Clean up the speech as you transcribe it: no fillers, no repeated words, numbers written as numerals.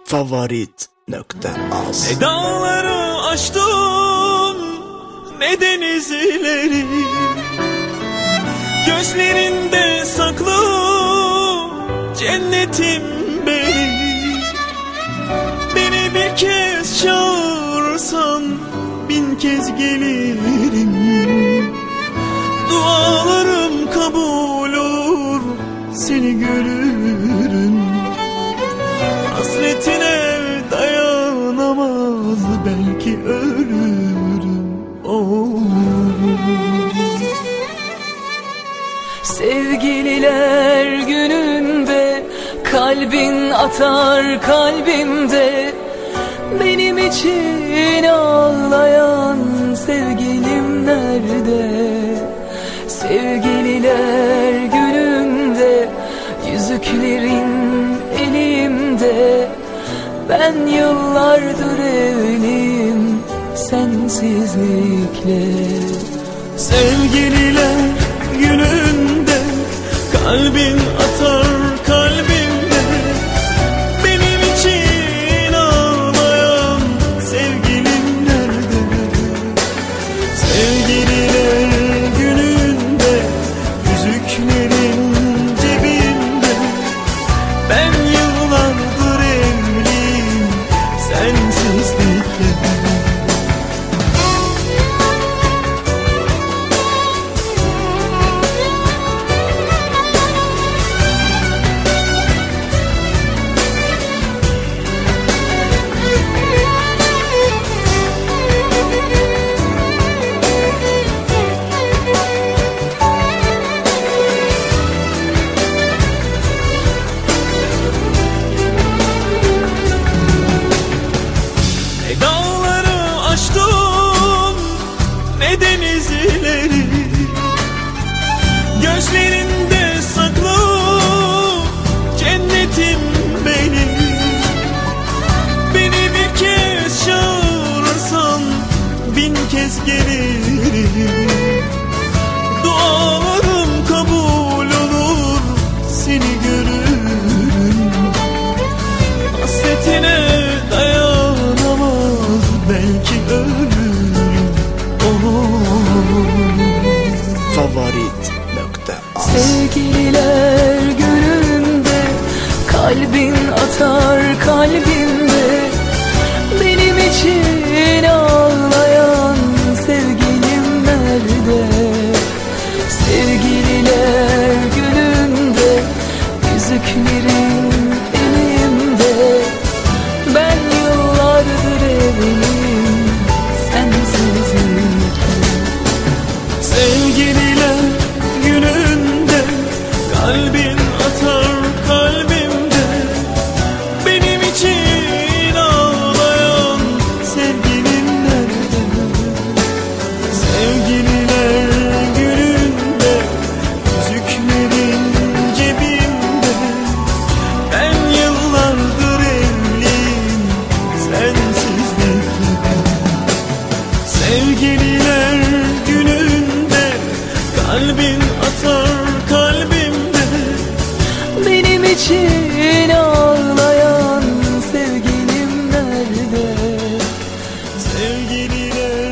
Favorit.az. Ne dağları aştım, ne denizleri, gözlerinde saklı cennetim benim. Beni bir kez çağırsan bin kez gelirim. Dualarım kabul olur, seni görürüm. Hasretine dayanamaz, belki ölürüm. Sevgililer gününde kalbin atar kalbimde. Benim için ağlayan sevgilim nerede? Sevgililer gününde yüzüklerin elimde. Ben yıllardır evliyim sensizlikle. Sevgililer gününde kalbin atar kalbimde. Benim için ağlayan sevgilim nerede? Sevgililer gününde yüzüklerin cebimde. Ben yıllardır evliyim sensizlikle. Ne denizleri, gözlerinde saklı cennetim benim. Beni bir kez çağırırsan bin kez gelirim. Dualarım kabul olur, seni görürüm. Hasretine dayanamaz, belki ölürüm. Favorit.az. Sevgililer gününde kalbin atar kalbimde. Benim için ağlayan sevgilim nerede? Sevgililer gününde yüzüklerin elimde. Ben yıllardır evliyim sensizlikle. Sevgililer gününde kalbin atar kalbimde. Benim için ağlayan sevgilim nerede? Sevgililer gününde yüzüklerin cebimde. Ben yıllardır evliyim sensizlikle. Sevgililer gününde kalbin atar kalbimde. Benim için ağlayan sevgilim nerede? Sevgililer